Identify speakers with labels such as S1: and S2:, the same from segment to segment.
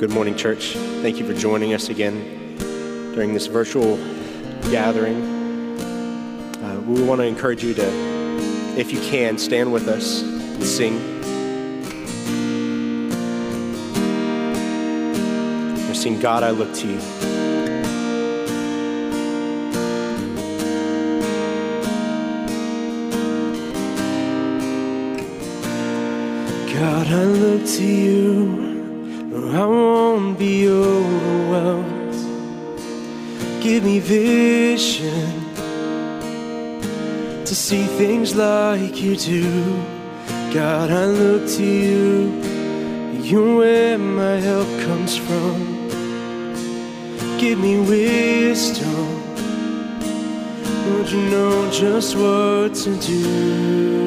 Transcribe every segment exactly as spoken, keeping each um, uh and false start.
S1: Good morning, church. Thank you for joining us again during this virtual gathering. Uh, we want to encourage you to, if you can, stand with us and sing. We're singing, God, I Look to You. God, I look to You. I won't be overwhelmed. Give me vision to see things like You do. God, I look to You. You're where my help comes from. Give me wisdom. Lord, You know just what to do.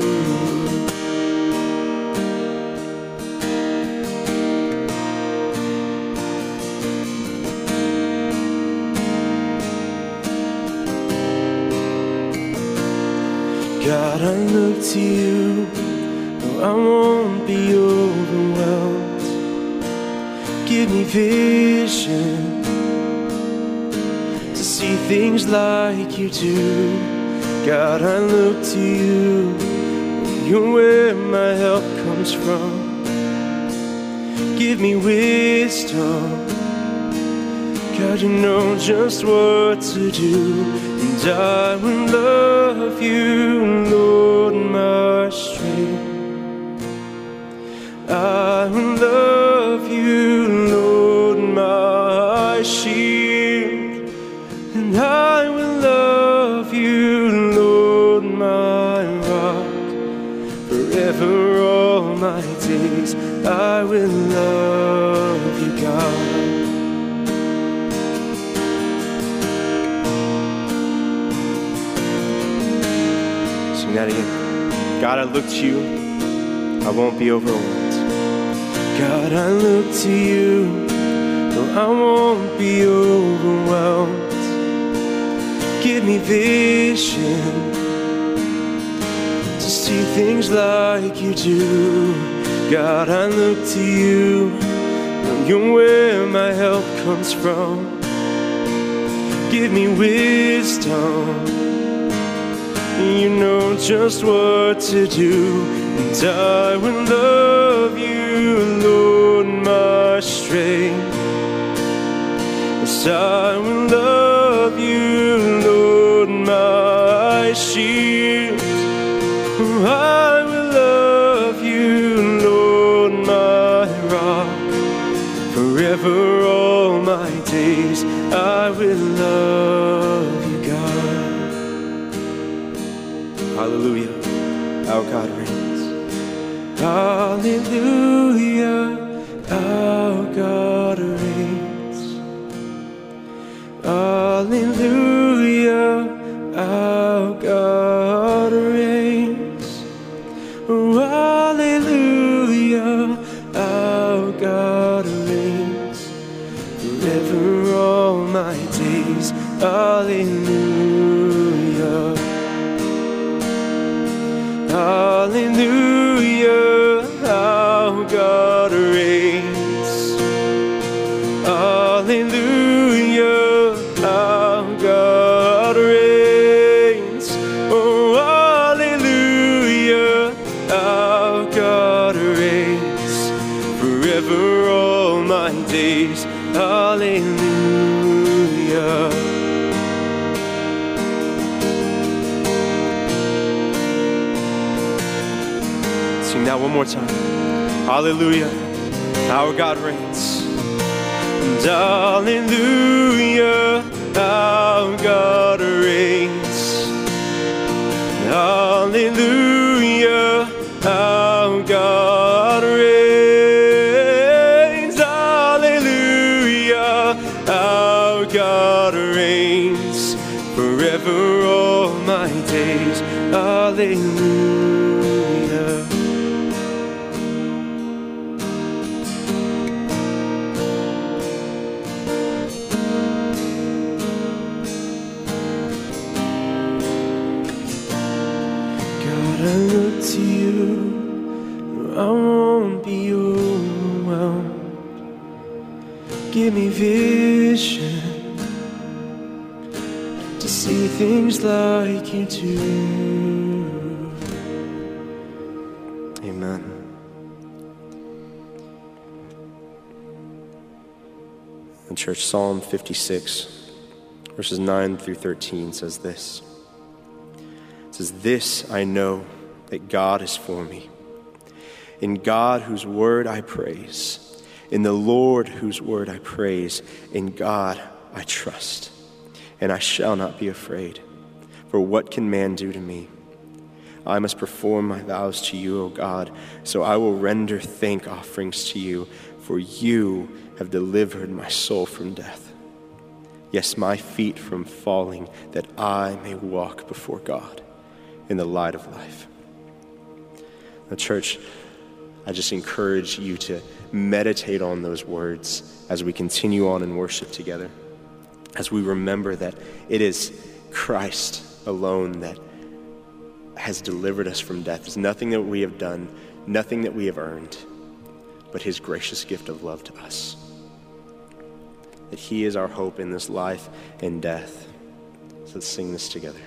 S1: God, I look to You, no, I won't be overwhelmed. Give me vision to see things like You do. God, I look to You, You're where my help comes from. Give me wisdom. God, You know just what to do. And I will love You, Lord, my strength. I will love You, Lord, my shield. And I will love You, Lord, my rock. Forever all my days I will love You, God. That again. God, I look to You, I won't be overwhelmed. God, I look to You, no, I won't be overwhelmed. Give me vision to see things like You do. God, I look to You, no, You're where my help comes from. Give me wisdom. You know just what to do. And I will love You, Lord, my strength. Yes, I will love You, Lord, my shield. I will love You, Lord, my rock. Forever all my days I will love You, God. Hallelujah, our God reigns. Hallelujah, our God reigns. Hallelujah, our God reigns. Oh, hallelujah, our God reigns. Forever all my days, hallelujah. Hallelujah, our God reigns. Hallelujah, our God reigns. Oh, hallelujah, our God reigns. Forever all my days, hallelujah. Now one more time. Hallelujah, our God reigns. And hallelujah, our God reigns. Hallelujah, our God reigns. Hallelujah, our God reigns. Forever all my days, hallelujah. give me vision to see things like you do. Amen. And church, Psalm fifty-six, verses nine through thirteen says this. It says, "This I know, that God is for me. In God whose word I praise, in the Lord whose word I praise, in God I trust, and I shall not be afraid. For what can man do to me? I must perform my vows to you, O God, so I will render thank offerings to you, for you have delivered my soul from death. Yes, my feet from falling, that I may walk before God in the light of life." Now, church, I just encourage you to meditate on those words as we continue on in worship together, as we remember that it is Christ alone that has delivered us from death. It's nothing that we have done, nothing that we have earned, but his gracious gift of love to us. That he is our hope in this life and death. So let's sing this together.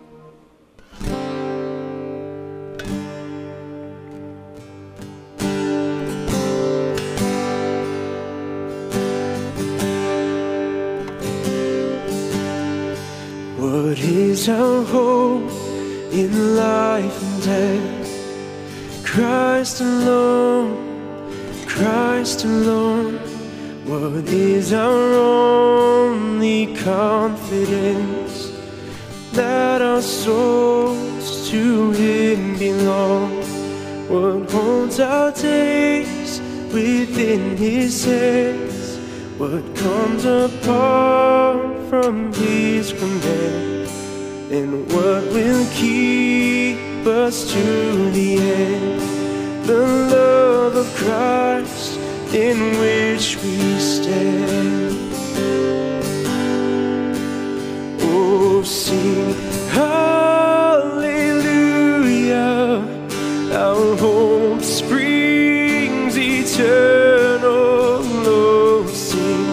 S1: What is our hope in life and death? Christ alone, Christ alone. What is our only confidence? That our souls to him belong. What holds our days within his hands? What comes apart from his command? And what will keep us to the end? The love of Christ in which we stand. Oh, sing hallelujah, our hope springs eternal. Oh, sing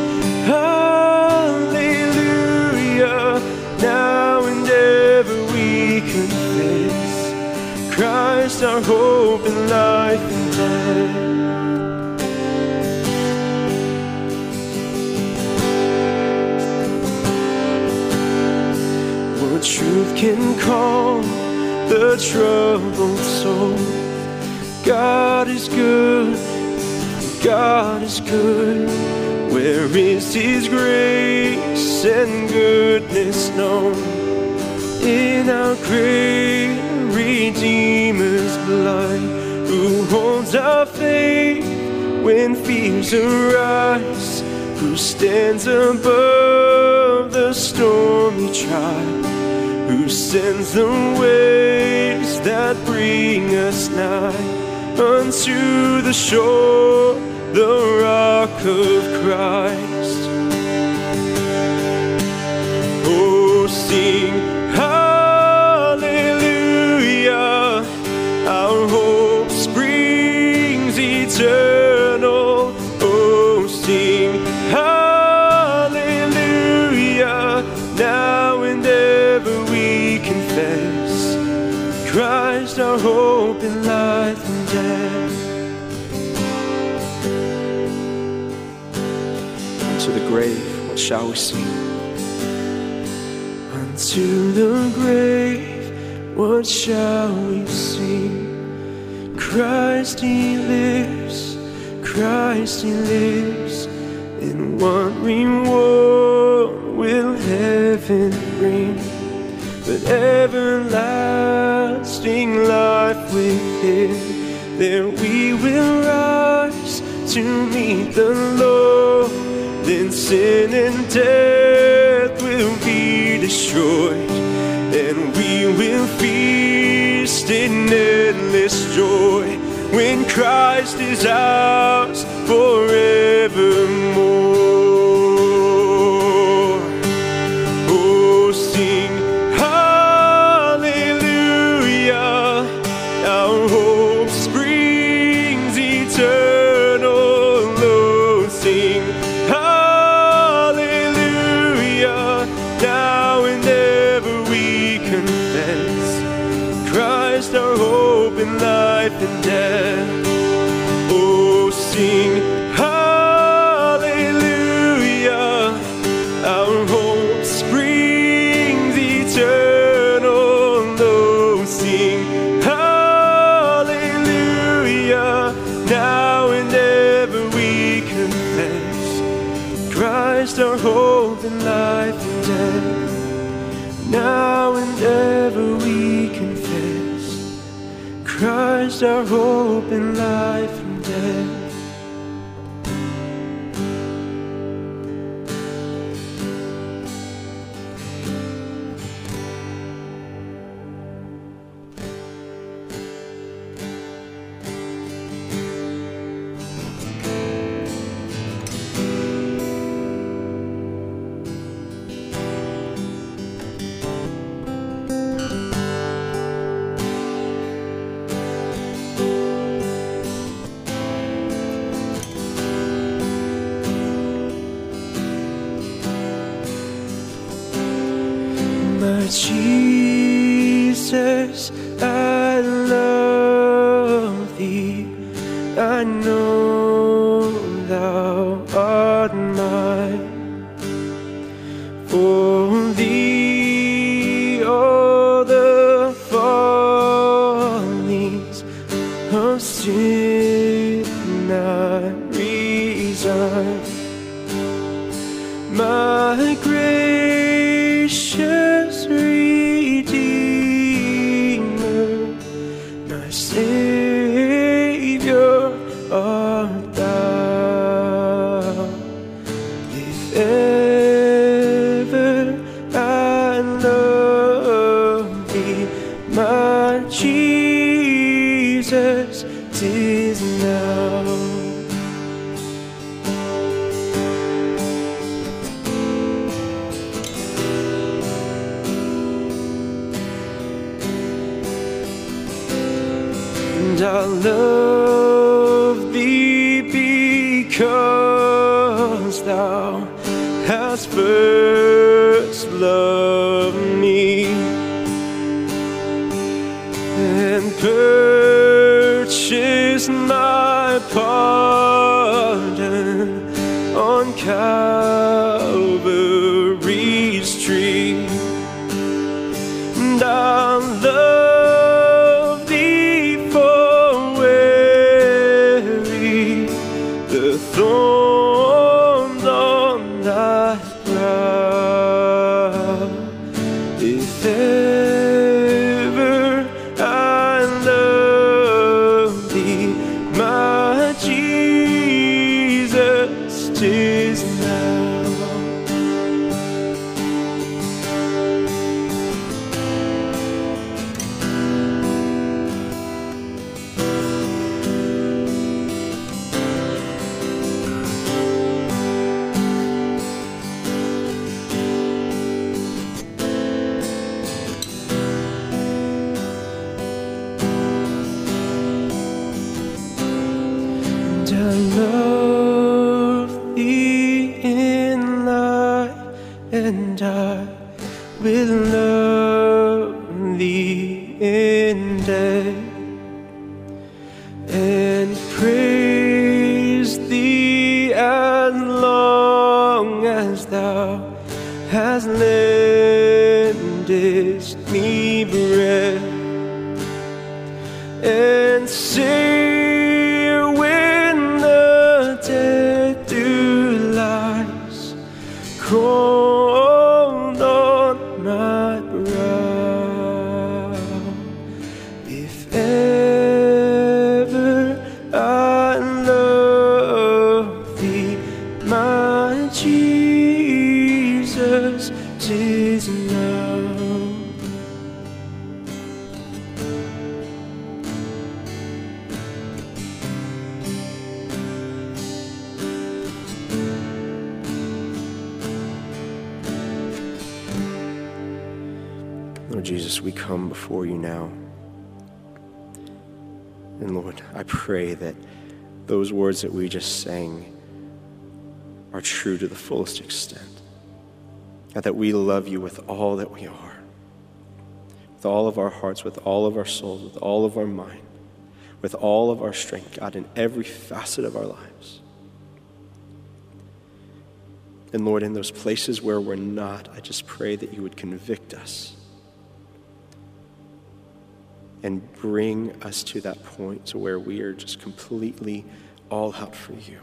S1: hallelujah, now and ever we confess Christ our hope in life and death. Truth can calm the troubled soul. God is good, God is good. Where is his grace and goodness known? In our great Redeemer's blood, who holds our faith when fears arise, who stands above the stormy trial, who sends the waves that bring us nigh unto the shore, the rock of Christ. Oh, sing hallelujah, our hope springs eternal. Oh, sing hallelujah, now and ever we confess Christ our hope in life and death. Unto the grave, what shall we sing? Unto the grave, what shall we sing? Christ he lives, Christ he lives. And what reward will heaven bring but everlasting life with him? There we will rise to meet the Lord. Then sin and death will be destroyed, and we will feast in endless joy when Christ is ours forevermore. Oh, sing hallelujah, our hope springs eternal. Oh, sing hallelujah, in life and death. Oh, sing hallelujah, our hope springs eternal. Oh, sing hallelujah, now and ever we confess Christ our hope in life and death. Now and ever we confess Christ our hope in life and death. My Jesus, I love thee. I know thou art mine. For thee all the follies of sin I resign. My gracious Redeemer, my Savior art thou. If ever I love thee, my Jesus, 'tis now. And I love thee because thou hast first loved me and purchased my pardon on Calvary's tree. And I love the thorns on thy brow. If ever I love thee, my Jesus, 'tis now. I love thee in life, and I will love thee in death, and praise thee as long as thou hast lendest me breath, and say cold on my brow. If ever I love thee, my Jesus, 'tis now. Lord Jesus, we come before you now. And Lord, I pray that those words that we just sang are true to the fullest extent. And that we love you with all that we are, with all of our hearts, with all of our souls, with all of our mind. with all of our strength, God, in every facet of our lives. And Lord, in those places where we're not, I just pray that you would convict us and bring us to that point to where we are just completely all out for you.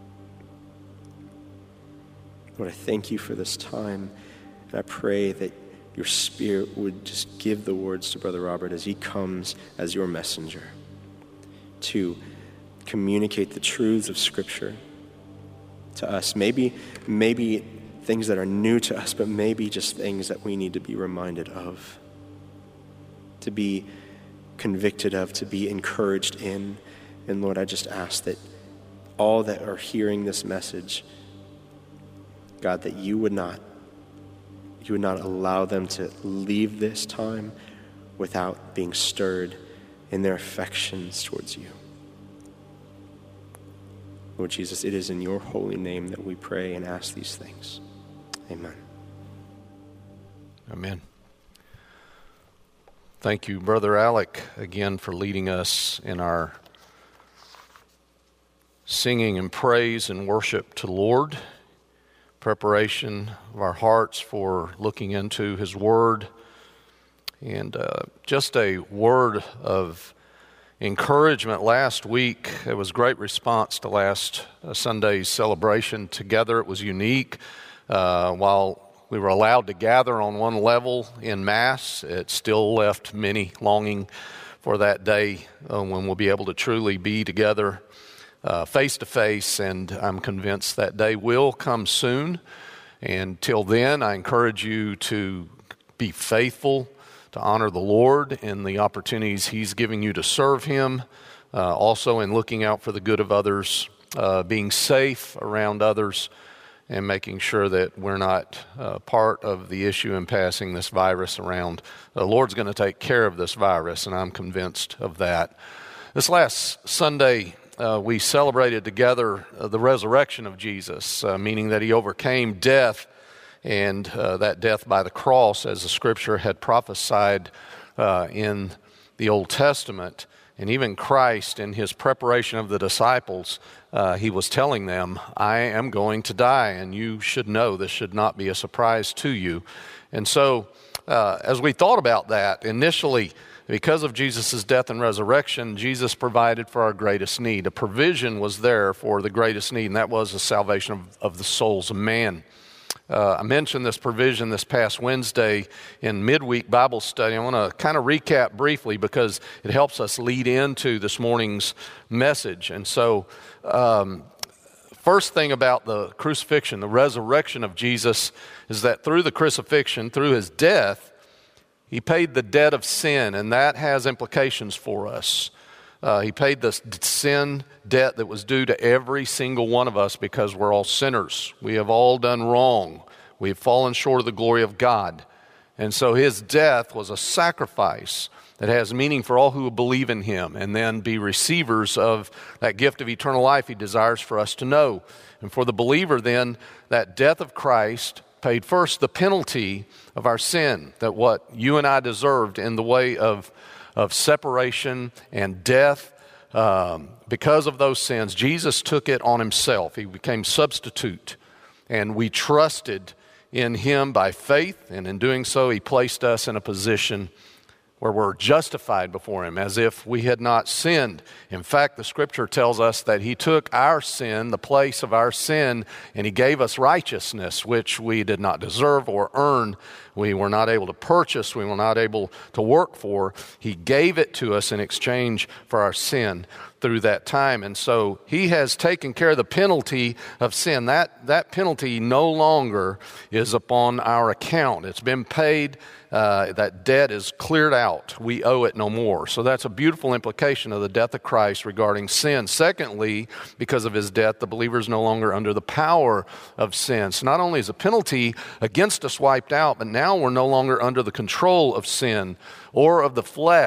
S1: Lord, I thank you for this time, and I pray that your Spirit would just give the words to Brother Robert as he comes as your messenger to communicate the truths of Scripture to us. Maybe, maybe things that are new to us, but maybe just things that we need to be reminded of, to be convicted of, to be encouraged in. And Lord, I just ask that all that are hearing this message, God, that you would not, you would not allow them to leave this time without being stirred in their affections towards you. Lord Jesus, it is in your holy name that we pray and ask these things. Amen.
S2: Amen. Thank you, Brother Alec, again for leading us in our singing and praise and worship to the Lord, preparation of our hearts for looking into His Word, and uh, just a word of encouragement last week. It was great response to last uh, Sunday's celebration together. It was unique. Uh, while we were allowed to gather on one level in Mass, it still left many longing for that day uh, when we'll be able to truly be together uh, face to face, and I'm convinced that day will come soon. And till then, I encourage you to be faithful, to honor the Lord in the opportunities He's giving you to serve Him, uh, also in looking out for the good of others, uh, being safe around others, and making sure that we're not uh, part of the issue in passing this virus around. The Lord's going to take care of this virus, and I'm convinced of that. This last Sunday, uh, we celebrated together uh, the resurrection of Jesus, uh, meaning that He overcame death, and uh, that death by the cross, as the Scripture had prophesied uh, in the Old Testament. And even Christ, in His preparation of the disciples, uh, He was telling them, I am going to die, and you should know this should not be a surprise to you. And so, uh, as we thought about that, initially, because of Jesus' death and resurrection, Jesus provided for our greatest need. A provision was there for the greatest need, and that was the salvation of, of the souls of man. Uh, I mentioned this provision this past Wednesday in midweek Bible study. I want to kind of recap briefly because it helps us lead into this morning's message. And so, um, first thing about the crucifixion, the resurrection of Jesus, is that through the crucifixion, through His death, He paid the debt of sin, and that has implications for us. Uh, he paid the sin debt that was due to every single one of us because we're all sinners. We have all done wrong. We have fallen short of the glory of God. And so His death was a sacrifice that has meaning for all who believe in Him and then be receivers of that gift of eternal life He desires for us to know. And for the believer then, that death of Christ paid first the penalty of our sin, that what you and I deserved in the way of of separation and death. Um, because of those sins, Jesus took it on Himself. He became substitute, and we trusted in Him by faith, and in doing so, He placed us in a position where we're justified before Him as if we had not sinned. In fact, the Scripture tells us that He took our sin, the place of our sin, and He gave us righteousness, which we did not deserve or earn. We were not able to purchase. We were not able to work for. He gave it to us in exchange for our sin through that time. And so He has taken care of the penalty of sin. That, that penalty no longer is upon our account. It's been paid. Uh, that debt is cleared out. We owe it no more. So that's a beautiful implication of the death of Christ regarding sin. Secondly, because of His death, the believer is no longer under the power of sin. So not only is the penalty against us wiped out, but now we're no longer under the control of sin or of the flesh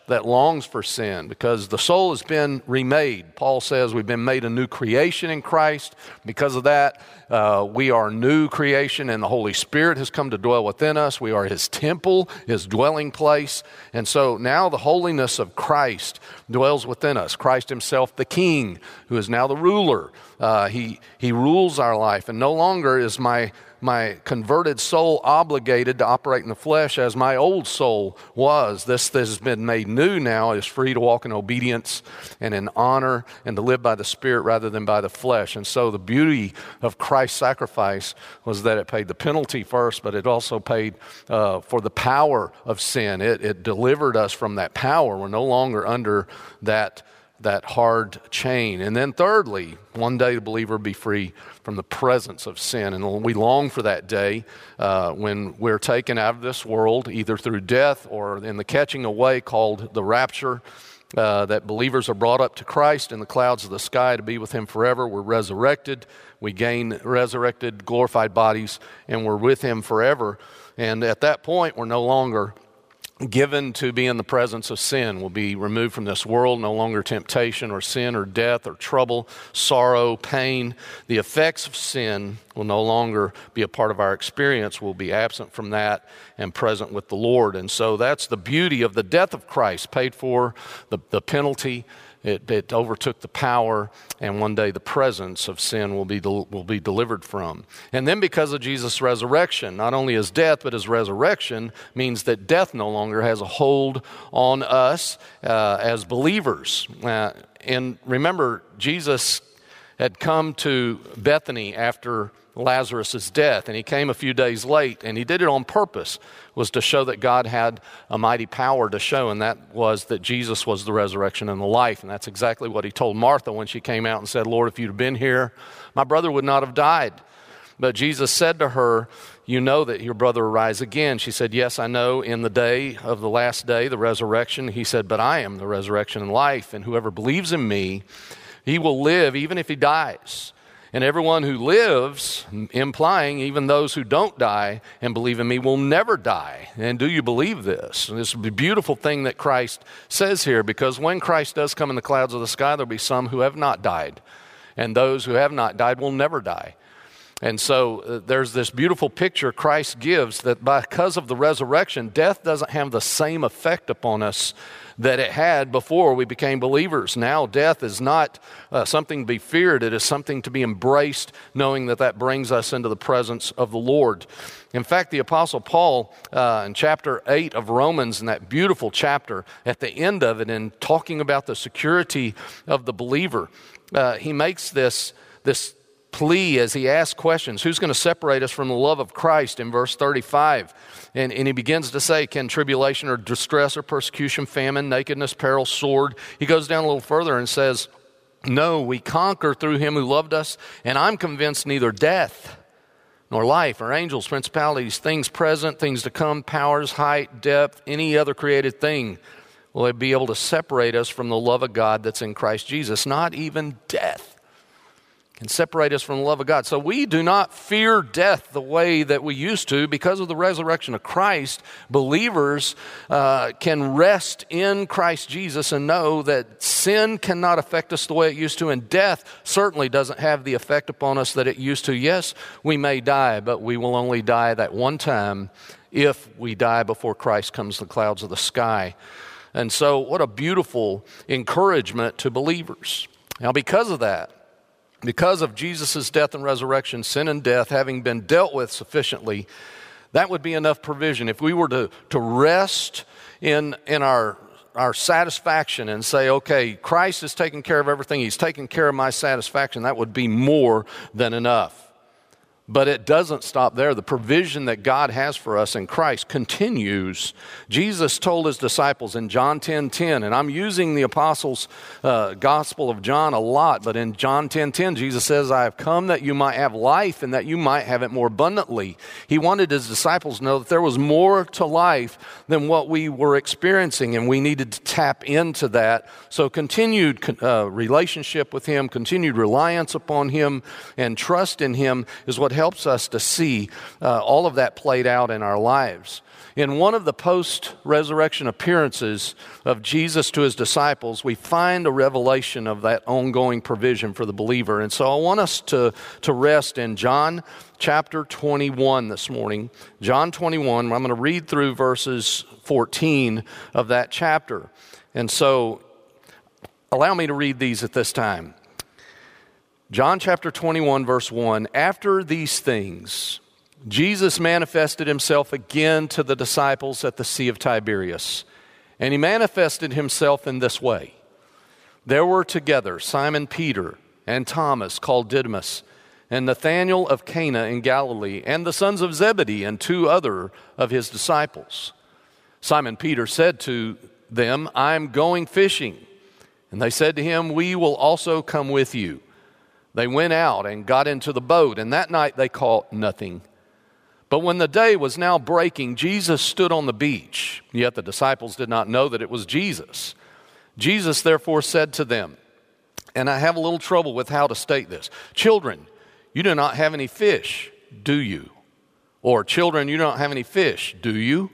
S2: that longs for sin, because the soul has been remade. Paul says we've been made a new creation in Christ. Because of that, uh, we are new creation, and the Holy Spirit has come to dwell within us. We are his temple, his dwelling place. And so now the holiness of Christ dwells within us. Christ himself, the King, who is now the ruler. Uh, he, he rules our life, and no longer is my my converted soul obligated to operate in the flesh as my old soul was. This, this has been made new now, is free to walk in obedience and in honor and to live by the Spirit rather than by the flesh. And so the beauty of Christ's sacrifice was that it paid the penalty first, but it also paid uh, for the power of sin. It, it delivered us from that power. We're no longer under that that hard chain. And then thirdly, one day the believer will be free from the presence of sin. And we long for that day uh, when we're taken out of this world, either through death or in the catching away called the rapture, uh, that believers are brought up to Christ in the clouds of the sky to be with him forever. We're resurrected. We gain resurrected, glorified bodies, and we're with him forever. And at that point, we're no longer given to be in the presence of sin. Will be removed from this world, no longer temptation or sin or death or trouble, sorrow, pain. The effects of sin will no longer be a part of our experience. We'll be absent from that and present with the Lord. And so that's the beauty of the death of Christ, paid for the, the penalty. It, it overtook the power, and one day the presence of sin will be del- will be delivered from. And then because of Jesus' resurrection, not only his death, but his resurrection means that death no longer has a hold on us uh, as believers. Uh, and remember, Jesus had come to Bethany after Lazarus' death, and he came a few days late, and he did it on purpose, was to show that God had a mighty power to show, and that was that Jesus was the resurrection and the life. And that's exactly what he told Martha when she came out and said, Lord, if you'd have been here, my brother would not have died. But Jesus said to her, you know that your brother will rise again. She said, yes, I know, in the day of the last day, the resurrection. He said, but I am the resurrection and life, and whoever believes in me, he will live even if he dies. And everyone who lives, implying even those who don't die and believe in me, will never die. And do you believe this? And this is a beautiful thing that Christ says here, because when Christ does come in the clouds of the sky, there'll be some who have not died. And those who have not died will never die. And so uh, there's this beautiful picture Christ gives that because of the resurrection, death doesn't have the same effect upon us that it had before we became believers. Now death is not uh, something to be feared. It is something to be embraced, knowing that that brings us into the presence of the Lord. In fact, the Apostle Paul uh, in chapter eight of Romans, in that beautiful chapter, at the end of it, in talking about the security of the believer, uh, he makes this this plea as he asks questions. Who's going to separate us from the love of Christ in verse thirty-five? And, and he begins to say, can tribulation or distress or persecution, famine, nakedness, peril, sword? He goes down a little further and says, no, we conquer through him who loved us, and I'm convinced neither death nor life or angels, principalities, things present, things to come, powers, height, depth, any other created thing will be able to separate us from the love of God that's in Christ Jesus. Not even death can separate us from the love of God. So we do not fear death the way that we used to. Because of the resurrection of Christ, believers uh, can rest in Christ Jesus and know that sin cannot affect us the way it used to, and death certainly doesn't have the effect upon us that it used to. Yes, we may die, but we will only die that one time if we die before Christ comes in the clouds of the sky. And so what a beautiful encouragement to believers. Now because of that, because of Jesus' death and resurrection, sin and death having been dealt with sufficiently, that would be enough provision. If we were to, to rest in, in our, our satisfaction and say, okay, Christ is taking care of everything, he's taking care of my satisfaction, that would be more than enough. But it doesn't stop there. The provision that God has for us in Christ continues. Jesus told his disciples in John ten ten, and I'm using the Apostles' uh, Gospel of John a lot, but in John ten ten, Jesus says, I have come that you might have life and that you might have it more abundantly. He wanted his disciples to know that there was more to life than what we were experiencing, and we needed to tap into that. So continued uh, relationship with him, continued reliance upon him, and trust in him is what helps us to see uh, all of that played out in our lives. In one of the post-resurrection appearances of Jesus to his disciples, we find a revelation of that ongoing provision for the believer. And so I want us to, to rest in John chapter twenty-one this morning. John twenty-one, I'm going to read through verses fourteen of that chapter. And so allow me to read these at this time. John chapter twenty-one, verse one, after these things, Jesus manifested himself again to the disciples at the Sea of Tiberias, and he manifested himself in this way. There were together Simon Peter and Thomas called Didymus, and Nathanael of Cana in Galilee, and the sons of Zebedee, and two other of his disciples. Simon Peter said to them, I am going fishing. And they said to him, we will also come with you. They went out and got into the boat, and that night they caught nothing. But when the day was now breaking, Jesus stood on the beach, yet the disciples did not know that it was Jesus. Jesus therefore said to them, and I have a little trouble with how to state this, children, you do not have any fish, do you? Or children, you don't have any fish, do you?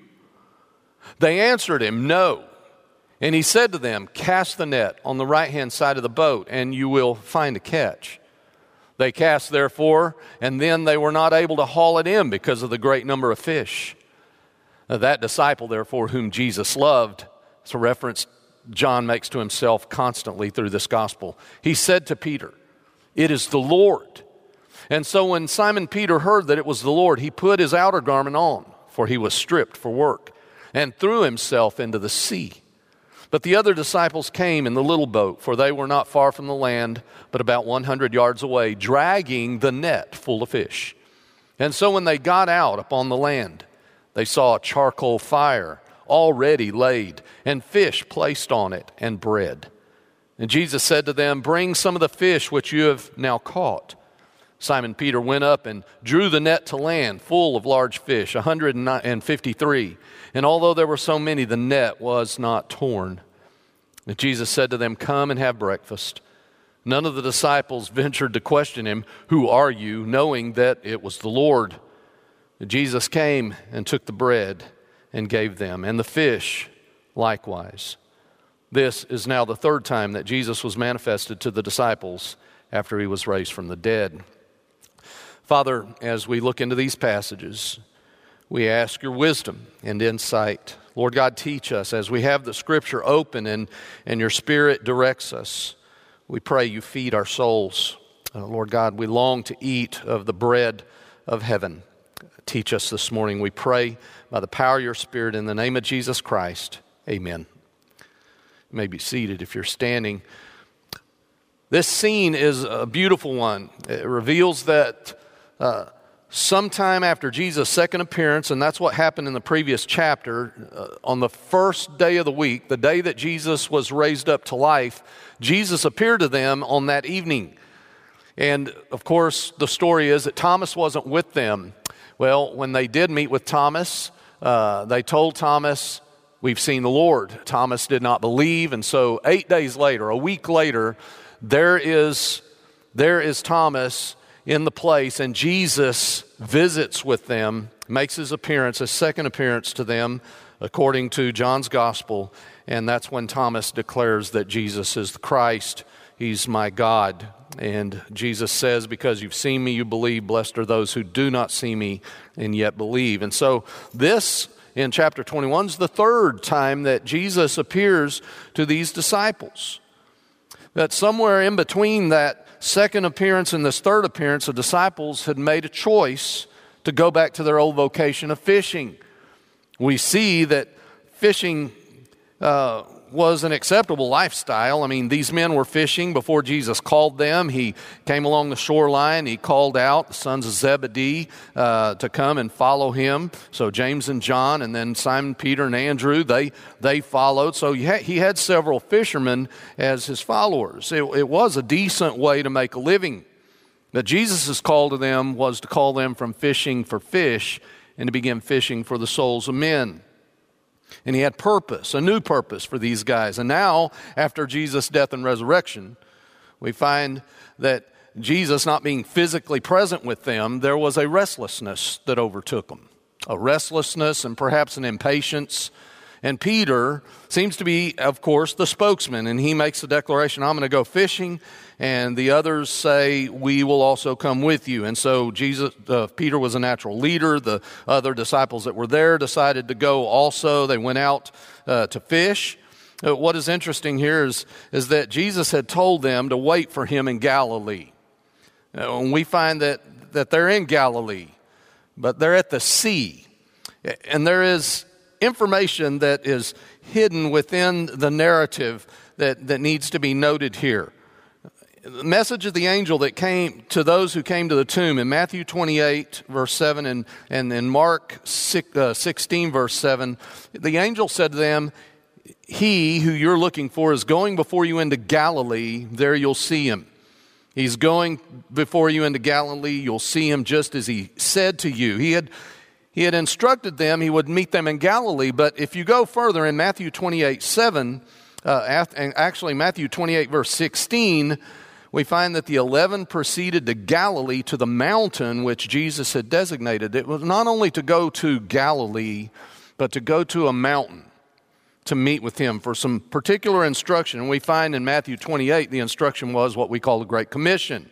S2: They answered him, no. And he said to them, cast the net on the right-hand side of the boat, and you will find a catch. They cast, therefore, and then they were not able to haul it in because of the great number of fish. Now, that disciple, therefore, whom Jesus loved, it's a reference John makes to himself constantly through this gospel. He said to Peter, it is the Lord. And so when Simon Peter heard that it was the Lord, he put his outer garment on, for he was stripped for work, and threw himself into the sea. But the other disciples came in the little boat, for they were not far from the land, but about one hundred yards away, dragging the net full of fish. And so when they got out upon the land, they saw a charcoal fire already laid, and fish placed on it, and bread. And Jesus said to them, bring some of the fish which you have now caught. Simon Peter went up and drew the net to land, full of large fish, one hundred fifty-three. And although there were so many, the net was not torn. And Jesus said to them, come and have breakfast. None of the disciples ventured to question him, who are you, knowing that it was the Lord. And Jesus came and took the bread and gave them, and the fish likewise. This is now the third time that Jesus was manifested to the disciples after he was raised from the dead. Father, as we look into these passages, we ask your wisdom and insight. Lord God, teach us as we have the Scripture open and, and your Spirit directs us. We pray you feed our souls. Uh, Lord God, we long to eat of the bread of heaven. Teach us this morning, we pray, by the power of your Spirit, in the name of Jesus Christ. Amen. You may be seated if you're standing. This scene is a beautiful one. It reveals that uh, sometime after Jesus' second appearance, and that's what happened in the previous chapter, uh, on the first day of the week, the day that Jesus was raised up to life, Jesus appeared to them on that evening. And of course, the story is that Thomas wasn't with them. Well, when they did meet with Thomas, uh, they told Thomas, we've seen the Lord. Thomas did not believe, and so eight days later, a week later, there is, there is Thomas in the place, and Jesus visits with them, makes his appearance, his second appearance to them, according to John's gospel, and that's when Thomas declares that Jesus is the Christ, he's my God. And Jesus says, because you've seen me, you believe. Blessed are those who do not see me and yet believe. And so this, in chapter twenty-one, is the third time that Jesus appears to these disciples. That somewhere in between that second appearance and this third appearance, the disciples had made a choice to go back to their old vocation of fishing. We see that fishing uh, was an acceptable lifestyle. I mean, these men were fishing before Jesus called them. He came along the shoreline. He called out the sons of Zebedee uh, to come and follow him. So James and John, and then Simon, Peter, and Andrew, they they followed. So he had, he had several fishermen as his followers. It, it was a decent way to make a living. But Jesus' call to them was to call them from fishing for fish and to begin fishing for the souls of men. And he had purpose, a new purpose for these guys. And now, after Jesus' death and resurrection, we find that Jesus not being physically present with them, there was a restlessness that overtook them. a restlessness, and perhaps an impatience. And Peter seems to be, of course, the spokesman, and he makes the declaration, I'm going to go fishing, and the others say, we will also come with you. And so Jesus, uh, Peter was a natural leader. The other disciples that were there decided to go also. They went out uh, to fish. Uh, what is interesting here is, is that Jesus had told them to wait for him in Galilee. Uh, and we find that, that they're in Galilee, but they're at the sea. And there is information that is hidden within the narrative that, that needs to be noted here. The message of the angel that came to those who came to the tomb in Matthew twenty-eight, verse seven, and, and in Mark sixteen, verse seven, the angel said to them, he who you're looking for is going before you into Galilee. There you'll see him. He's going before you into Galilee. You'll see him just as he said to you. He had He had instructed them he would meet them in Galilee, but if you go further in Matthew twenty-eight, seven, uh, and actually Matthew twenty-eight, verse sixteen, we find that the eleven proceeded to Galilee, to the mountain which Jesus had designated. It was not only to go to Galilee, but to go to a mountain to meet with him for some particular instruction. And we find in Matthew twenty-eight, the instruction was what we call the Great Commission.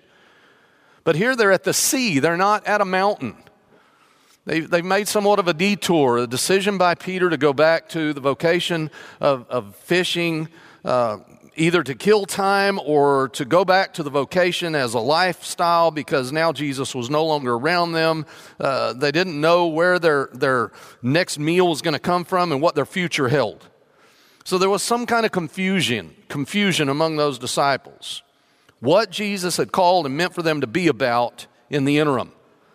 S2: But here they're at the sea. They're not at a mountain. They've, they've made somewhat of a detour, a decision by Peter to go back to the vocation of, of fishing, uh, either to kill time or to go back to the vocation as a lifestyle, because now Jesus was no longer around them. Uh, they didn't know where their, their next meal was going to come from and what their future held. So there was some kind of confusion, confusion among those disciples. What Jesus had called and meant for them to be about in the interim.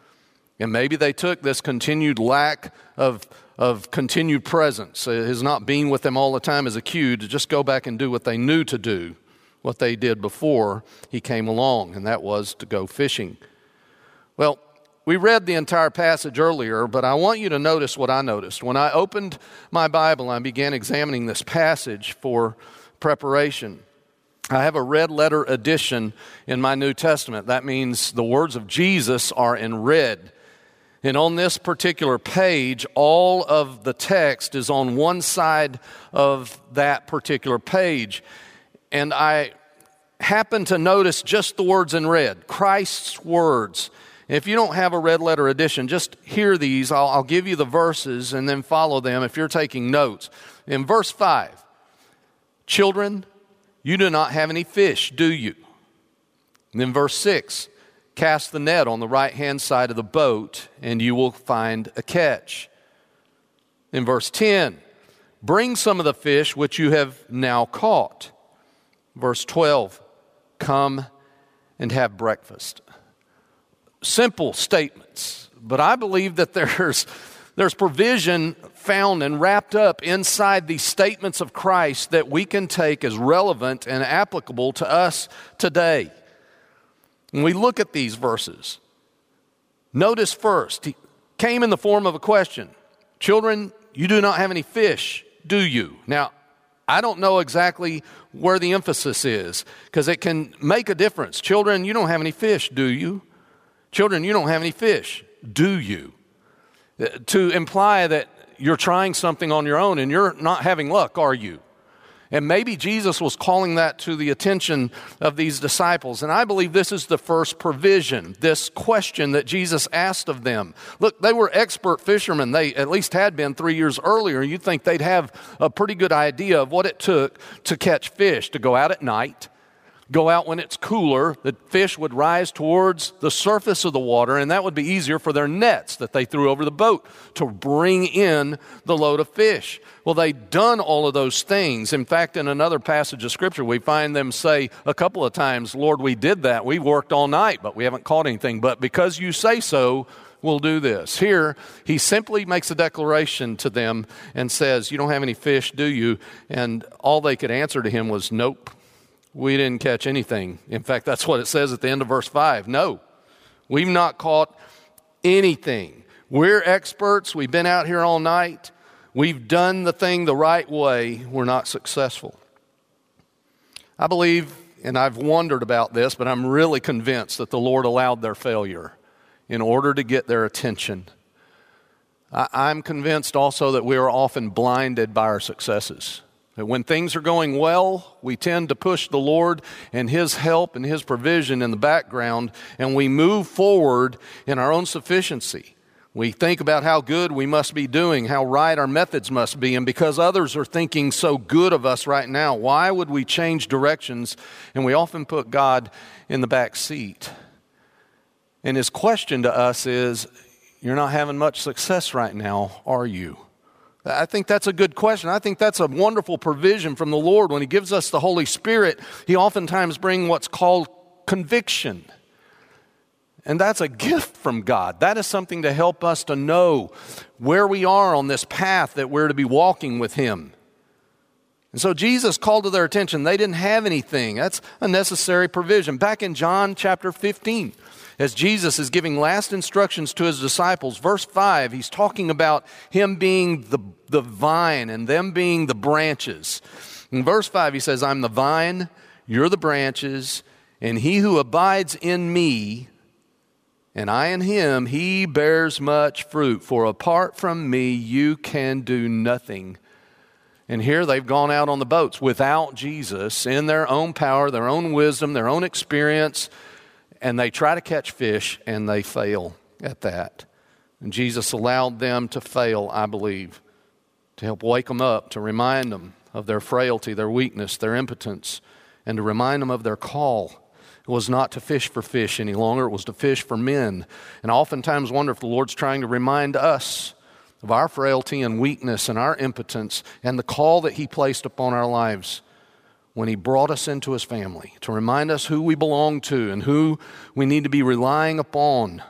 S2: And maybe they took this continued lack of, of continued presence, his not being with them all the time, as a cue to just go back and do what they knew to do, what they did before he came along, and that was to go fishing. Well, we read the entire passage earlier, but I want you to notice what I noticed. When I opened my Bible and I began examining this passage for preparation, I have a red letter edition in my New Testament. That means the words of Jesus are in red. And on this particular page, all of the text is on one side of that particular page. And I happened to notice just the words in red, Christ's words. If you don't have a red letter edition, just hear these. I'll, I'll give you the verses and then follow them if you're taking notes. In verse five, children, you do not have any fish, do you? And then verse six, cast the net on the right-hand side of the boat, and you will find a catch. In verse ten, bring some of the fish which you have now caught. Verse twelve, come and have breakfast. Simple statements, but I believe that there's, there's provision found and wrapped up inside these statements of Christ that we can take as relevant and applicable to us today. When we look at these verses, notice first, he came in the form of a question. Children, you do not have any fish, do you? Now, I don't know exactly where the emphasis is, because it can make a difference. Children, you don't have any fish, do you? Children, you don't have any fish, do you? To imply that you're trying something on your own and you're not having luck, are you? And maybe Jesus was calling that to the attention of these disciples. And I believe this is the first provision, this question that Jesus asked of them. Look, they were expert fishermen. They at least had been three years earlier. You'd think they'd have a pretty good idea of what it took to catch fish, to go out at night, go out when it's cooler. The fish would rise towards the surface of the water, and that would be easier for their nets that they threw over the boat to bring in the load of fish. Well, they'd done all of those things. In fact, in another passage of Scripture, we find them say a couple of times, Lord, we did that. We worked all night, but we haven't caught anything. But because you say so, we'll do this. Here, he simply makes a declaration to them and says, you don't have any fish, do you? And all they could answer to him was, nope. We didn't catch anything. In fact, that's what it says at the end of verse five. No, we've not caught anything. We're experts. We've been out here all night. We've done the thing the right way. We're not successful. I believe, and I've wondered about this, but I'm really convinced that the Lord allowed their failure in order to get their attention. I, I'm convinced also that we are often blinded by our successes. That when things are going well, we tend to push the Lord and His help and His provision in the background, and we move forward in our own sufficiency. We think about how good we must be doing, how right our methods must be, and because others are thinking so good of us right now, why would we change directions? And we often put God in the back seat. And His question to us is, you're not having much success right now, are you? I think that's a good question. I think that's a wonderful provision from the Lord. When He gives us the Holy Spirit, He oftentimes brings what's called conviction. And that's a gift from God. That is something to help us to know where we are on this path that we're to be walking with Him. And so Jesus called to their attention. They didn't have anything. That's a necessary provision. Back in John chapter fifteen, as Jesus is giving last instructions to His disciples, verse five, He's talking about Him being the, the vine and them being the branches. In verse five, He says, I'm the vine, you're the branches, and he who abides in me, and I in him, he bears much fruit. For apart from me, you can do nothing. And here they've gone out on the boats without Jesus, in their own power, their own wisdom, their own experience, and they try to catch fish, and they fail at that. And Jesus allowed them to fail, I believe, to help wake them up, to remind them of their frailty, their weakness, their impotence, and to remind them of their call. It was not to fish for fish any longer. It was to fish for men. And I oftentimes wonder if the Lord's trying to remind us of our frailty and weakness and our impotence and the call that He placed upon our lives when He brought us into His family, to remind us who we belong to and who we need to be relying upon.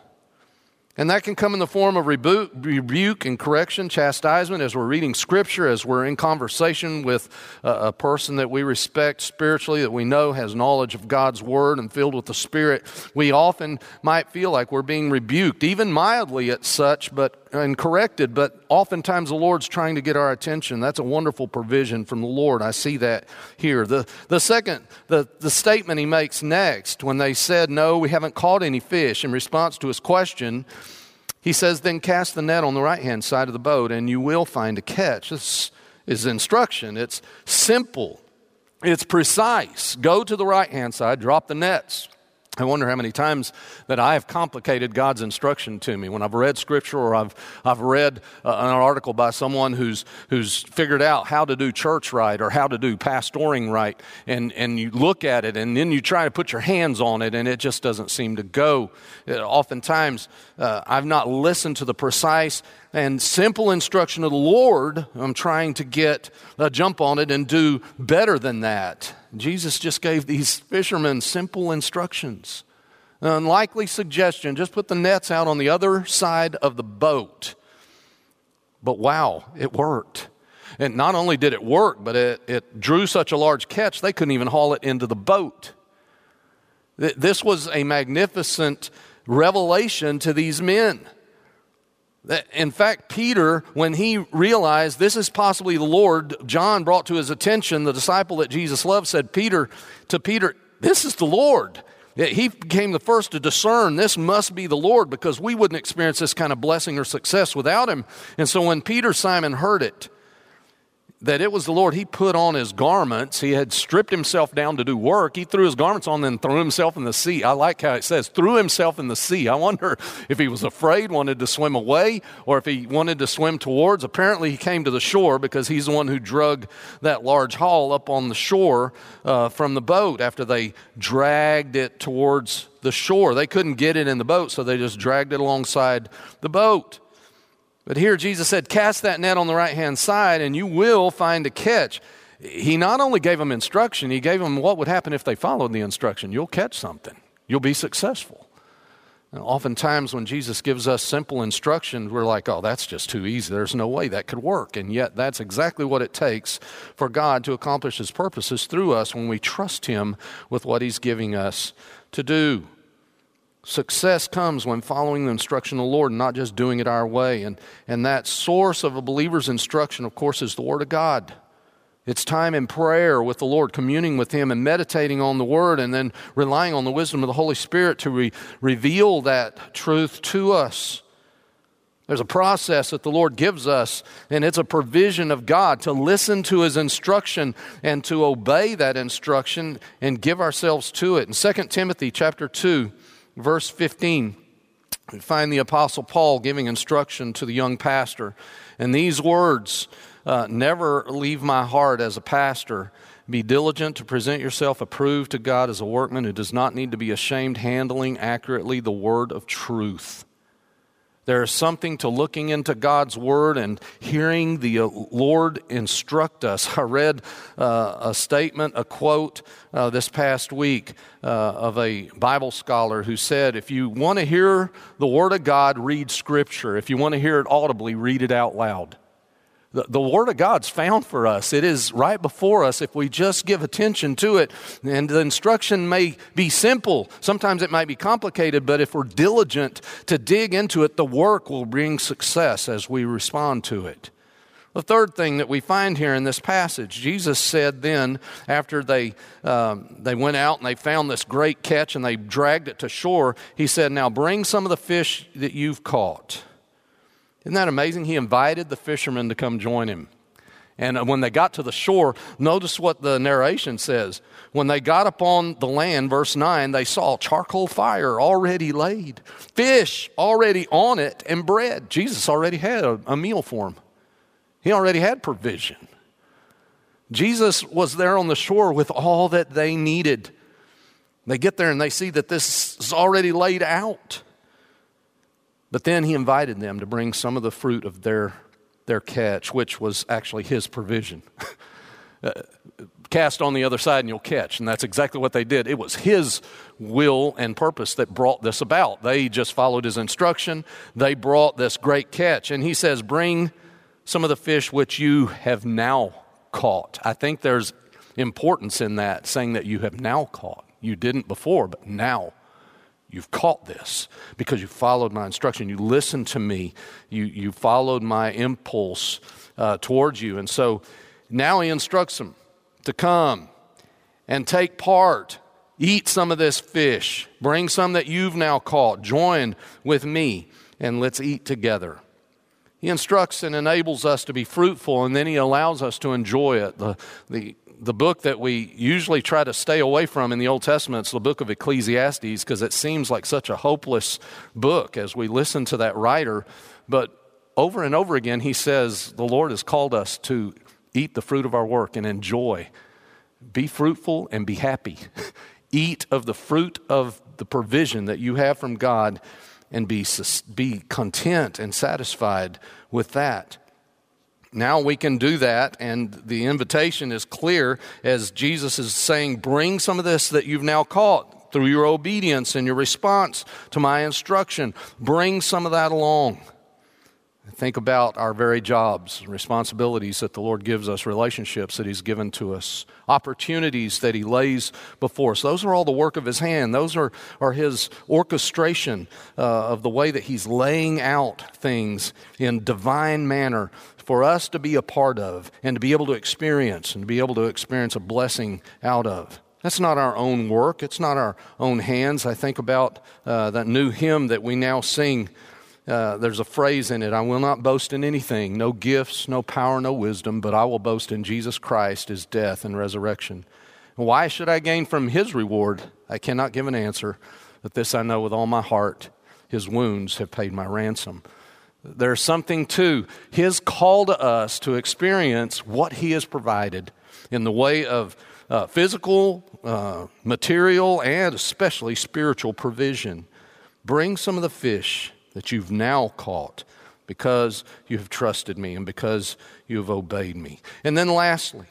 S2: And that can come in the form of rebu- rebuke and correction, chastisement, as we're reading Scripture, as we're in conversation with a, a person that we respect spiritually, that we know has knowledge of God's Word and filled with the Spirit. We often might feel like we're being rebuked, even mildly at such, but and corrected, but oftentimes the Lord's trying to get our attention. That's a wonderful provision from the Lord. I see that here. The the second, the, the statement He makes next, when they said, no, we haven't caught any fish, in response to His question, He says, then cast the net on the right-hand side of the boat and you will find a catch. This is instruction. It's simple. It's precise. Go to the right-hand side, drop the nets. I wonder how many times that I have complicated God's instruction to me when I've read Scripture or I've I've read uh, an article by someone who's who's figured out how to do church right or how to do pastoring right, and and you look at it and then you try to put your hands on it and it just doesn't seem to go. It, oftentimes uh, I've not listened to the precise and simple instruction of the Lord. I'm trying to get a jump on it and do better than that. Jesus just gave these fishermen simple instructions. An unlikely suggestion, just put the nets out on the other side of the boat. But wow, it worked. And not only did it work, but it, it drew such a large catch, they couldn't even haul it into the boat. This was a magnificent revelation to these men. In fact, Peter, when he realized this is possibly the Lord, John brought to his attention, the disciple that Jesus loved, said Peter to Peter, this is the Lord. He became the first to discern this must be the Lord, because we wouldn't experience this kind of blessing or success without Him. And so when Peter Simon heard it, that it was the Lord, he put on his garments. He had stripped himself down to do work. He threw his garments on and threw himself in the sea. I like how it says, threw himself in the sea. I wonder if he was afraid, wanted to swim away, or if he wanted to swim towards. Apparently he came to the shore because he's the one who drug that large haul up on the shore uh, from the boat after they dragged it towards the shore. They couldn't get it in the boat, so they just dragged it alongside the boat. But here Jesus said, cast that net on the right-hand side and you will find a catch. He not only gave them instruction, He gave them what would happen if they followed the instruction. You'll catch something. You'll be successful. And oftentimes when Jesus gives us simple instructions, we're like, oh, that's just too easy. There's no way that could work. And yet that's exactly what it takes for God to accomplish His purposes through us when we trust Him with what He's giving us to do. Success comes when following the instruction of the Lord and not just doing it our way. And, and that source of a believer's instruction, of course, is the Word of God. It's time in prayer with the Lord, communing with Him and meditating on the Word, and then relying on the wisdom of the Holy Spirit to re- reveal that truth to us. There's a process that the Lord gives us, and it's a provision of God to listen to His instruction and to obey that instruction and give ourselves to it. In Second Timothy chapter two, verse fifteen, we find the Apostle Paul giving instruction to the young pastor. And these words uh, never leave my heart as a pastor. Be diligent to present yourself approved to God as a workman who does not need to be ashamed, handling accurately the word of truth. There is something to looking into God's Word and hearing the Lord instruct us. I read uh, a statement, a quote uh, this past week uh, of a Bible scholar who said, if you want to hear the Word of God, read Scripture. If you want to hear it audibly, read it out loud. The, the Word of God's found for us. It is right before us if we just give attention to it. And the instruction may be simple. Sometimes it might be complicated, but if we're diligent to dig into it, the work will bring success as we respond to it. The third thing that we find here in this passage, Jesus said then, after they um, they went out and they found this great catch and they dragged it to shore, He said, now bring some of the fish that you've caught. Isn't that amazing? He invited the fishermen to come join Him. And when they got to the shore, notice what the narration says. When they got upon the land, verse nine, they saw charcoal fire already laid, fish already on it, and bread. Jesus already had a, a meal for them. He already had provision. Jesus was there on the shore with all that they needed. They get there and they see that this is already laid out. But then He invited them to bring some of the fruit of their, their catch, which was actually His provision. uh, cast on the other side and you'll catch. And that's exactly what they did. It was His will and purpose that brought this about. They just followed His instruction. They brought this great catch. And He says, bring some of the fish which you have now caught. I think there's importance in that, saying that you have now caught. You didn't before, but now. You've caught this because you followed my instruction. You listened to me. You you followed my impulse uh, towards you. And so now He instructs them to come and take part. Eat some of this fish. Bring some that you've now caught. Join with me and let's eat together. He instructs and enables us to be fruitful, and then He allows us to enjoy it. The, the The book that we usually try to stay away from in the Old Testament is the book of Ecclesiastes, because it seems like such a hopeless book as we listen to that writer. But over and over again, he says the Lord has called us to eat the fruit of our work and enjoy. Be fruitful and be happy. Eat of the fruit of the provision that you have from God and be, be content and satisfied with that. Now we can do that, and the invitation is clear as Jesus is saying, bring some of this that you've now caught through your obedience and your response to my instruction. Bring some of that along. Think about our very jobs, responsibilities that the Lord gives us, relationships that He's given to us, opportunities that He lays before us. Those are all the work of His hand. Those are, are His orchestration uh, of the way that He's laying out things in divine manner for us to be a part of and to be able to experience and to be able to experience a blessing out of. That's not our own work. It's not our own hands. I think about uh, that new hymn that we now sing. Uh, there's a phrase in it, I will not boast in anything, no gifts, no power, no wisdom, but I will boast in Jesus Christ, His death and resurrection. Why should I gain from His reward? I cannot give an answer, but this I know with all my heart, His wounds have paid my ransom. There's something to His call to us to experience what He has provided in the way of uh, physical, uh, material, and especially spiritual provision. Bring some of the fish that you've now caught because you have trusted me and because you have obeyed me. And then lastly,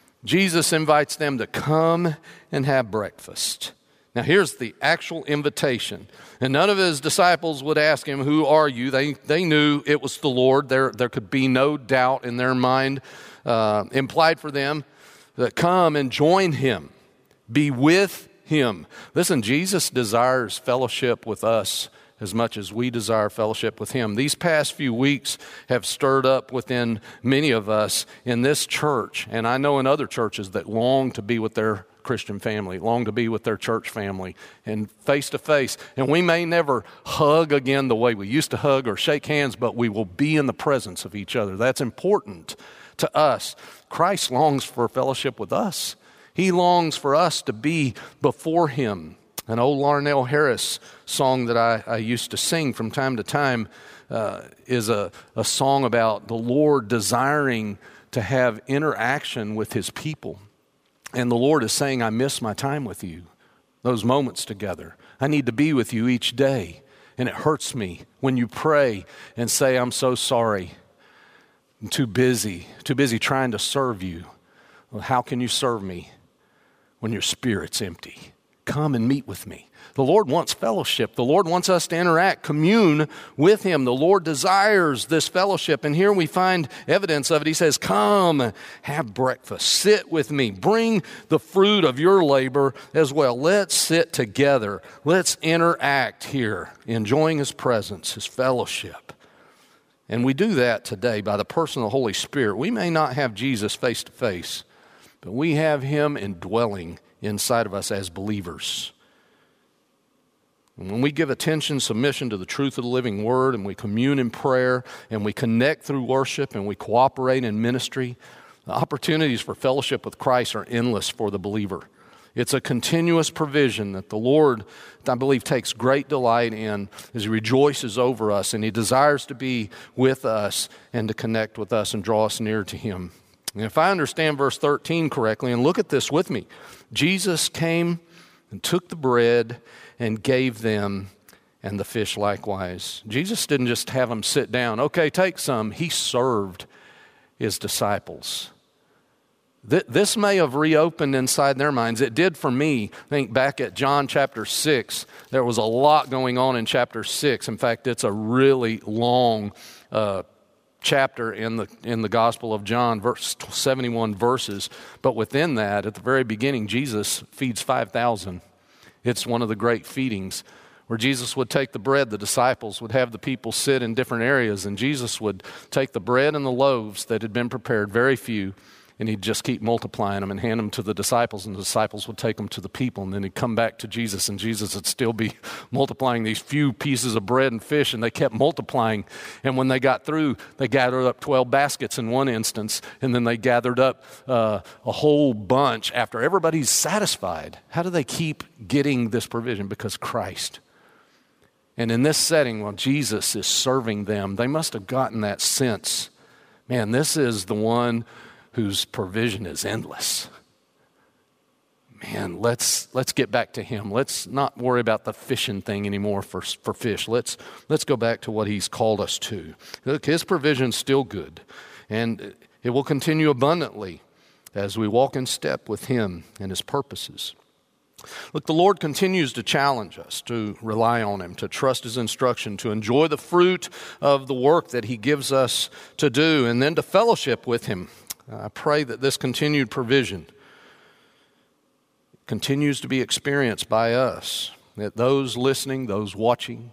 S2: Jesus invites them to come and have breakfast. Now here's the actual invitation. And none of His disciples would ask Him, who are you? They they knew it was the Lord. There, there could be no doubt in their mind uh, implied for them that come and join Him. Be with Him. Listen, Jesus desires fellowship with us as much as we desire fellowship with Him. These past few weeks have stirred up within many of us in this church, and I know in other churches that long to be with their Christian family, long to be with their church family and face to face. And we may never hug again the way we used to hug or shake hands, but we will be in the presence of each other. That's important to us. Christ longs for fellowship with us. He longs for us to be before him. An old Larnell Harris song that I, I used to sing from time to time uh, is a, a song about the Lord desiring to have interaction with his people. And the Lord is saying, I miss my time with you, those moments together. I need to be with you each day. And it hurts me when you pray and say, I'm so sorry. I'm too busy, too busy trying to serve you. Well, how can you serve me when your spirit's empty? Come and meet with me. The Lord wants fellowship. The Lord wants us to interact, commune with him. The Lord desires this fellowship. And here we find evidence of it. He says, come, have breakfast. Sit with me. Bring the fruit of your labor as well. Let's sit together. Let's interact here, enjoying his presence, his fellowship. And we do that today by the person of the Holy Spirit. We may not have Jesus face to face, but we have him indwelling inside of us as believers. And when we give attention, submission to the truth of the living word, and we commune in prayer, and we connect through worship, and we cooperate in ministry, the opportunities for fellowship with Christ are endless for the believer. It's a continuous provision that the Lord, I believe, takes great delight in as he rejoices over us, and he desires to be with us and to connect with us and draw us near to him. And if I understand verse thirteen correctly, and look at this with me, Jesus came and took the bread and gave them, and the fish likewise. Jesus didn't just have them sit down. Okay, take some. He served his disciples. Th- this may have reopened inside their minds. It did for me. I think back at John chapter six, there was a lot going on in chapter six. In fact, it's a really long uh chapter in the in the Gospel of John, verse seventy-one verses. But within that, at the very beginning, Jesus feeds five thousand. It's one of the great feedings where Jesus would take the bread, the disciples would have the people sit in different areas, and Jesus would take the bread and the loaves that had been prepared, very few, and he'd just keep multiplying them and hand them to the disciples, and the disciples would take them to the people, and then he'd come back to Jesus, and Jesus would still be multiplying these few pieces of bread and fish, and they kept multiplying. And when they got through, they gathered up twelve baskets in one instance, and then they gathered up uh, a whole bunch after everybody's satisfied. How do they keep getting this provision? Because Christ. And in this setting, while Jesus is serving them, they must have gotten that sense, man, this is the one whose provision is endless. Man, let's let's get back to him. Let's not worry about the fishing thing anymore for for fish. Let's let's go back to what he's called us to. Look, his provision's still good, and it will continue abundantly as we walk in step with him and his purposes. Look, the Lord continues to challenge us to rely on him, to trust his instruction, to enjoy the fruit of the work that he gives us to do, and then to fellowship with him. I pray that this continued provision continues to be experienced by us, that those listening, those watching,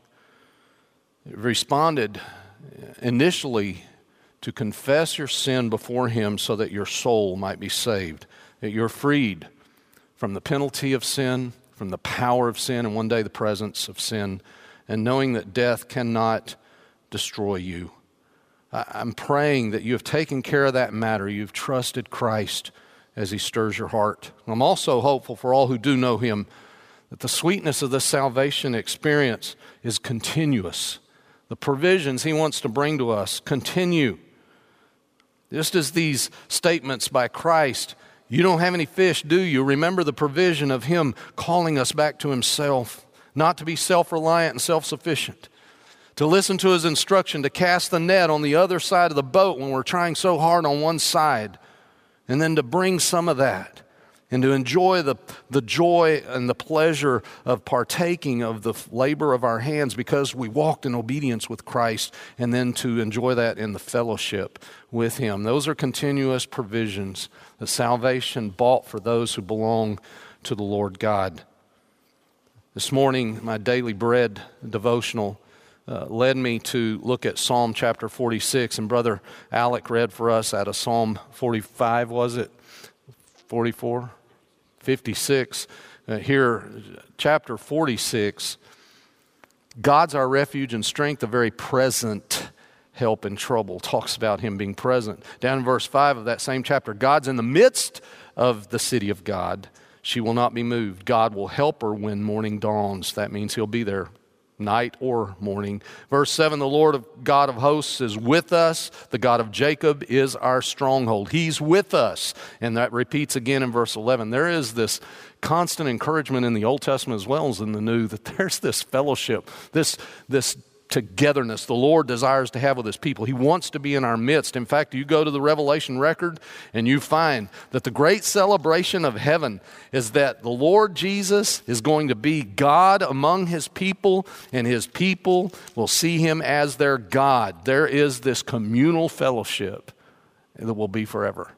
S2: responded initially to confess your sin before him so that your soul might be saved, that you're freed from the penalty of sin, from the power of sin, and one day the presence of sin, and knowing that death cannot destroy you. I'm praying that you have taken care of that matter. You've trusted Christ as he stirs your heart. I'm also hopeful for all who do know him that the sweetness of this salvation experience is continuous. The provisions he wants to bring to us continue. Just as these statements by Christ, you don't have any fish, do you? Remember the provision of him calling us back to himself, not to be self-reliant and self-sufficient. To listen to his instruction, to cast the net on the other side of the boat when we're trying so hard on one side, and then to bring some of that, and to enjoy the, the joy and the pleasure of partaking of the labor of our hands because we walked in obedience with Christ, and then to enjoy that in the fellowship with him. Those are continuous provisions, the salvation bought for those who belong to the Lord God. This morning, my daily bread devotional Uh, led me to look at Psalm chapter forty-six, and Brother Alec read for us out of Psalm forty-five, was it? forty-four? fifty-six. Uh, here, chapter forty-six, God's our refuge and strength, a very present help in trouble. Talks about him being present. Down in verse five of that same chapter, God's in the midst of the city of God. She will not be moved. God will help her when morning dawns. That means he'll be there night or morning. Verse seven, the Lord of God of hosts is with us. The God of Jacob is our stronghold. He's with us. And that repeats again in verse eleven. There is this constant encouragement in the Old Testament as well as in the New that there's this fellowship, this, this togetherness the Lord desires to have with his people. He wants to be in our midst. In fact, you go to the Revelation record and you find that the great celebration of heaven is that the Lord Jesus is going to be God among his people, and his people will see him as their God. There is this communal fellowship that will be forever.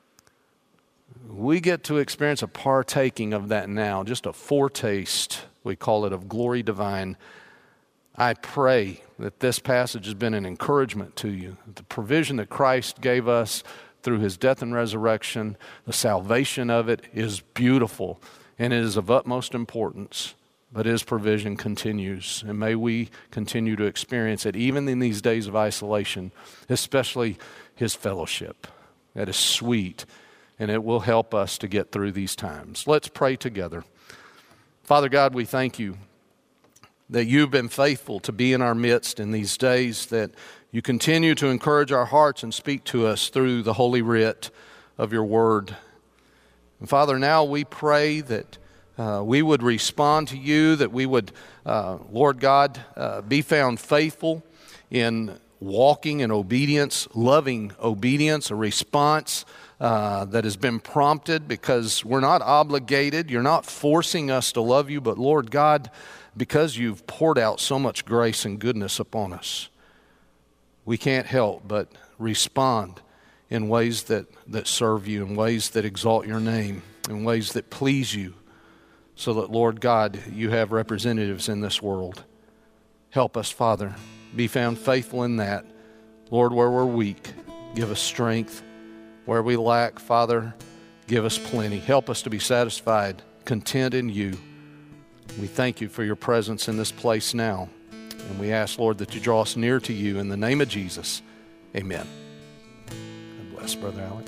S2: We get to experience a partaking of that now, just a foretaste, we call it, of glory divine. I pray that this passage has been an encouragement to you. The provision that Christ gave us through his death and resurrection, the salvation of it is beautiful, and it is of utmost importance. But his provision continues, and may we continue to experience it even in these days of isolation, especially his fellowship. That is sweet, and it will help us to get through these times. Let's pray together. Father God, we thank you that you've been faithful to be in our midst in these days, that you continue to encourage our hearts and speak to us through the holy writ of your word. And Father, now we pray that uh, we would respond to you, that we would, uh, Lord God, uh, be found faithful in walking in obedience, loving obedience, a response uh, that has been prompted because we're not obligated. You're not forcing us to love you, but Lord God, because you've poured out so much grace and goodness upon us, we can't help but respond in ways that, that serve you, in ways that exalt your name, in ways that please you, so that, Lord God, you have representatives in this world. Help us, Father, be found faithful in that. Lord, where we're weak, give us strength. Where we lack, Father, give us plenty. Help us to be satisfied, content in you. We thank you for your presence in this place now. And we ask, Lord, that you draw us near to you. In the name of Jesus, amen. God bless, Brother Alec.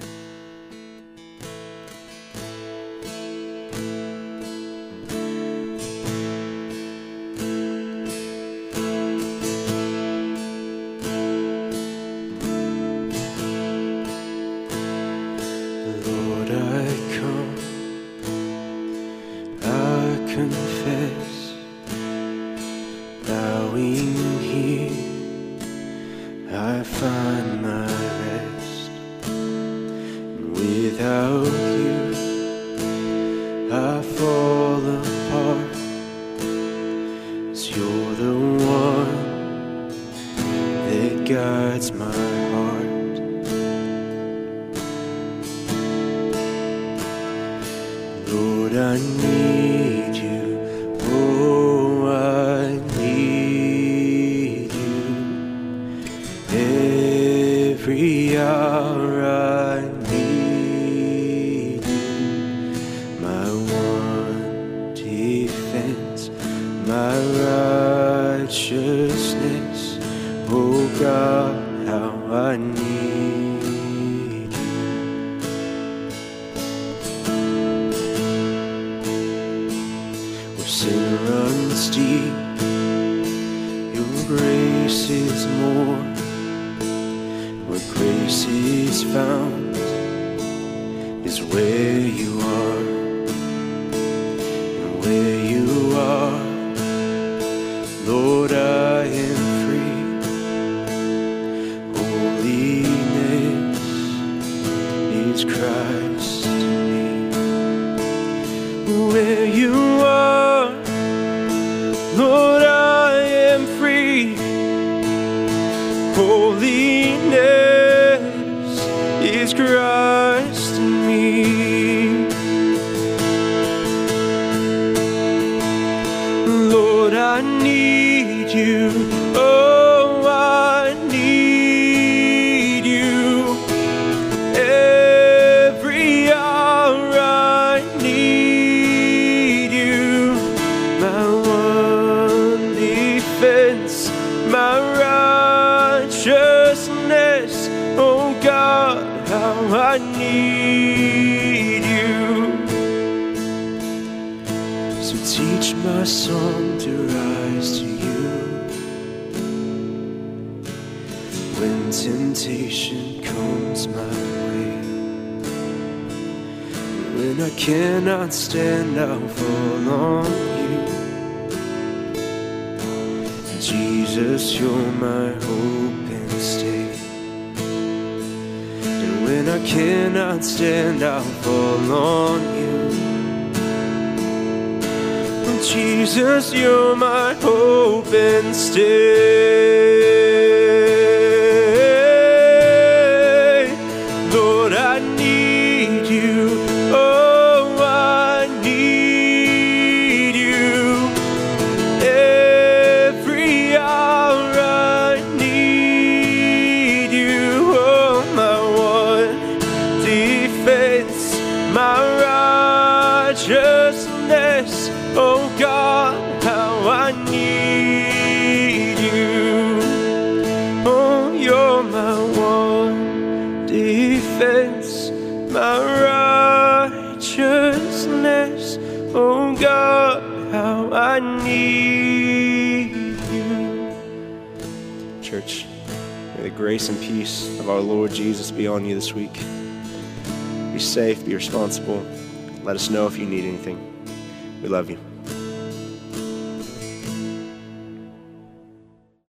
S1: Lord, I come, I confess, bowing here, I find my rest. And without you, I fall apart. 'Cause you're the one that guides my heart. Lord, I need you. Oh, I need you. Every hour I need you. My one defense, my righteousness. Oh God, how I need you. Sin runs deep, your grace is more. Where grace is found is where you are. And where you are, Lord, I am free. Holiness is Christ to me. Where you are, Lord, I am free. Holiness is Christ in me. Lord, I need you. Oh, I need you. Every hour I need I need you. So teach my song to rise to you when temptation comes my way. When I cannot stand, I'll fall on you. Jesus, you're my hope and stay. And when I cannot stand, I'll fall on you. Jesus, you're my hope and stay. Lord, I need you. Oh, I need you. Every hour I need you. Oh, my one defense, my righteousness. Oh God, how I need you. Oh, you're my one defense, my righteousness. Oh God, how I need you. Church, may the grace and peace of our Lord Jesus be on you this week. Be safe, be responsible. Let us know if you need anything. We love you.